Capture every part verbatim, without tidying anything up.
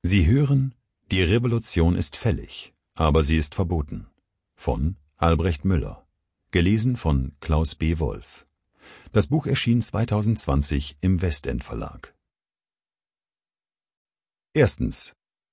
Sie hören Die Revolution ist fällig, aber sie ist verboten von Albrecht Müller, gelesen von Klaus B. Wolf. Das Buch erschien zweitausendzwanzig im Westend Verlag. Erstens.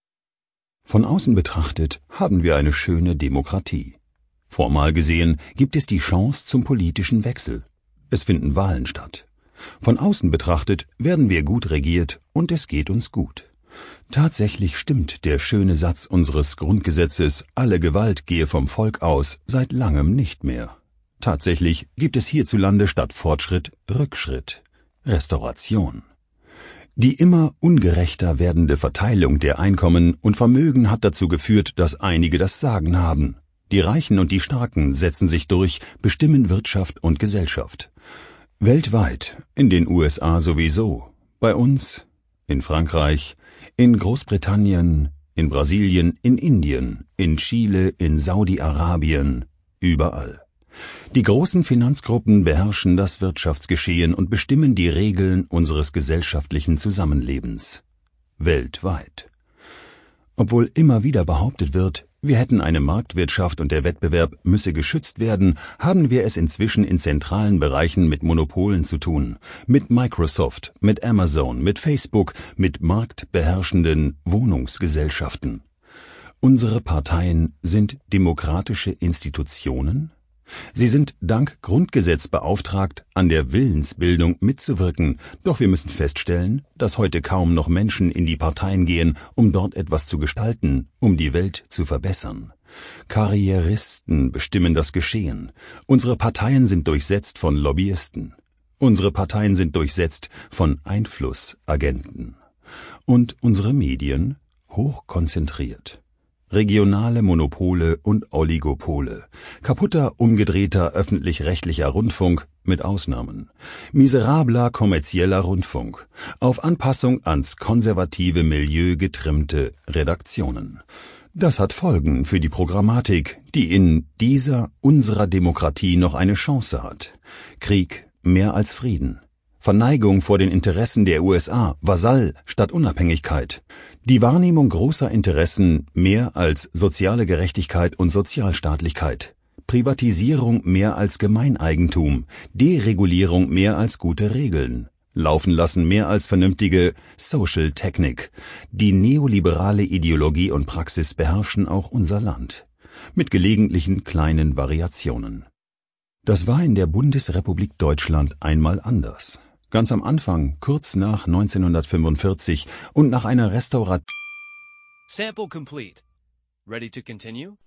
Von außen betrachtet haben wir eine schöne Demokratie. Formal gesehen gibt es die Chance zum politischen Wechsel. Es finden Wahlen statt. Von außen betrachtet werden wir gut regiert und es geht uns gut. Tatsächlich stimmt der schöne Satz unseres Grundgesetzes, alle Gewalt gehe vom Volk aus, seit langem nicht mehr. Tatsächlich gibt es hierzulande statt Fortschritt Rückschritt, Restauration. Die immer ungerechter werdende Verteilung der Einkommen und Vermögen hat dazu geführt, dass einige das Sagen haben. Die Reichen und die Starken setzen sich durch, bestimmen Wirtschaft und Gesellschaft. Weltweit, in den U S A sowieso, bei uns, in Frankreich, in Großbritannien, in Brasilien, in Indien, in Chile, in Saudi-Arabien, überall. Die großen Finanzgruppen beherrschen das Wirtschaftsgeschehen und bestimmen die Regeln unseres gesellschaftlichen Zusammenlebens. Weltweit. Obwohl immer wieder behauptet wird, wir hätten eine Marktwirtschaft und der Wettbewerb müsse geschützt werden, haben wir es inzwischen in zentralen Bereichen mit Monopolen zu tun. Mit Microsoft, mit Amazon, mit Facebook, mit marktbeherrschenden Wohnungsgesellschaften. Unsere Parteien sind demokratische Institutionen? Sie sind dank Grundgesetz beauftragt, an der Willensbildung mitzuwirken, doch wir müssen feststellen, dass heute kaum noch Menschen in die Parteien gehen, um dort etwas zu gestalten, um die Welt zu verbessern. Karrieristen bestimmen das Geschehen. Unsere Parteien sind durchsetzt von Lobbyisten. Unsere Parteien sind durchsetzt von Einflussagenten. Und unsere Medien hochkonzentriert. Regionale Monopole und Oligopole, kaputter, umgedrehter öffentlich-rechtlicher Rundfunk mit Ausnahmen, miserabler kommerzieller Rundfunk, auf Anpassung ans konservative Milieu getrimmte Redaktionen. Das hat Folgen für die Programmatik, die in dieser unserer Demokratie noch eine Chance hat. Krieg mehr als Frieden. Verneigung vor den Interessen der U S A, Vasall statt Unabhängigkeit. Die Wahrnehmung großer Interessen mehr als soziale Gerechtigkeit und Sozialstaatlichkeit. Privatisierung mehr als Gemeineigentum. Deregulierung mehr als gute Regeln. Laufen lassen mehr als vernünftige Social Technik. Die neoliberale Ideologie und Praxis beherrschen auch unser Land. Mit gelegentlichen kleinen Variationen. Das war in der Bundesrepublik Deutschland einmal anders. Ganz am Anfang, kurz nach neunzehnhundertfünfundvierzig und nach einer Restauration. Sample complete. Ready to continue?